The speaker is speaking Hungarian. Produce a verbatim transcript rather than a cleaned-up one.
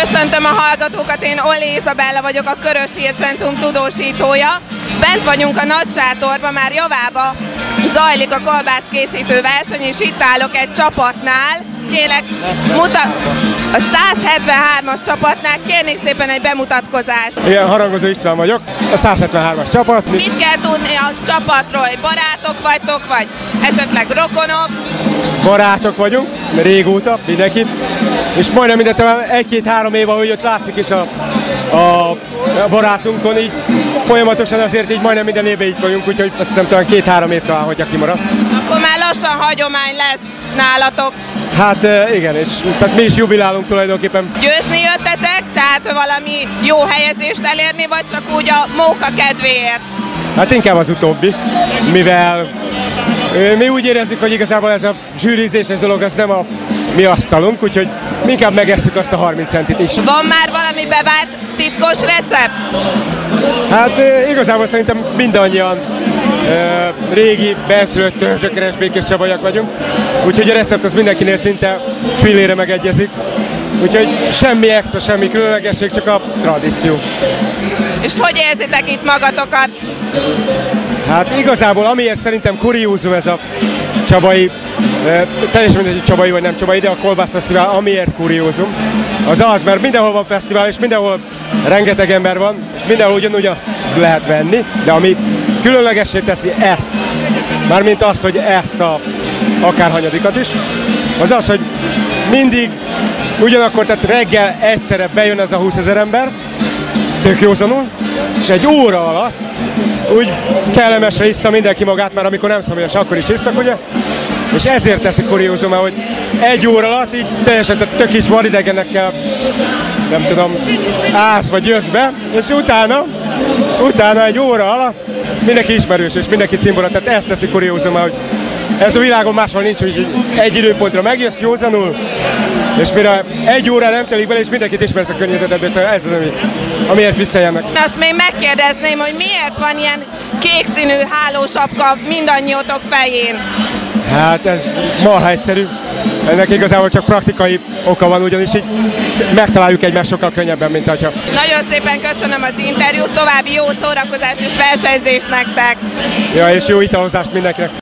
Köszöntöm a hallgatókat, én Olli Izabella vagyok, a Körös Hírcentrum tudósítója. Bent vagyunk a nagy sátorban, már javába zajlik a kolbászkészítő verseny, és itt állok egy csapatnál. Kérlek, mutat... a száz hetvenhármas csapatnál kérnék szépen egy bemutatkozást. Igen, Harangozó István vagyok, a száz hetvenhármas csapat. Mit kell tudni a csapatról? Barátok vagytok, vagy esetleg rokonok? Barátok vagyunk, régóta, mindenki. És majdnem mindent, egy-két-három év, ahogy ott látszik is a, a, a barátunkon, így folyamatosan azért így majdnem minden évben így vagyunk, úgyhogy azt hiszem talán két-három év talán, hogyha kimaradt. Akkor már lassan hagyomány lesz nálatok. Hát igen, és tehát mi is jubilálunk tulajdonképpen. Győzni jöttetek, tehát valami jó helyezést elérni, vagy csak úgy a móka kedvéért? Hát inkább az utóbbi, mivel mi úgy érezzük, hogy igazából ez a zsűrizéses dolog, az nem a mi asztalunk, úgyhogy inkább megesszük azt a harminc centit is. Van már valami bevált titkos recept? Hát igazából szerintem mindannyian uh, régi, benszülött törzsökeres békés csabaiak vagyunk, úgyhogy a recept az mindenkinél szinte fillére megegyezik. Úgyhogy semmi extra, semmi különlegesség, csak a tradíció. És hogy érzitek itt magatokat? Hát igazából amiért szerintem kuriózum ez a csabai, e, teljesen mindegy, csabai vagy nem csabai, de a Kolbász Fesztivál amiért kuriózum, az az, mert mindenhol van fesztivál, és mindenhol rengeteg ember van, és mindenhol ugyanúgy azt lehet venni, de ami különlegessé teszi ezt, mármint azt, hogy ezt a akárhanyadikat is, az az, hogy mindig ugyanakkor, tehát reggel egyszerre bejön ez a húszezer ember, tök józanul, és egy óra alatt úgy kellemesre issza mindenki magát, már amikor nem szomjas, akkor is isztak, ugye? És ezért teszi kuriózum, hogy egy óra alatt így teljesen tök is vadidegenekkel, nem tudom, állsz vagy jössz be, és utána, utána egy óra alatt mindenki ismerős, és mindenki cimbora, tehát ezt teszi kuriózum, hogy ez a világon máshol nincs, hogy egy időpontra megjössz józanul, és mire egy óra nem telik bele, és mindenkit ismersz a környezetedben, és ez az, ami, amiért visszajönnek. Azt még megkérdezném, hogy miért van ilyen kék színű hálósapka mindannyiótok fején? Hát ez marha egyszerű. Ennek igazából csak praktikai oka van, ugyanis így megtaláljuk egymást sokkal könnyebben, mint hogyha. Nagyon szépen köszönöm az interjút, további jó szórakozást és versenyzést nektek! Ja, és jó italozást mindenkinek!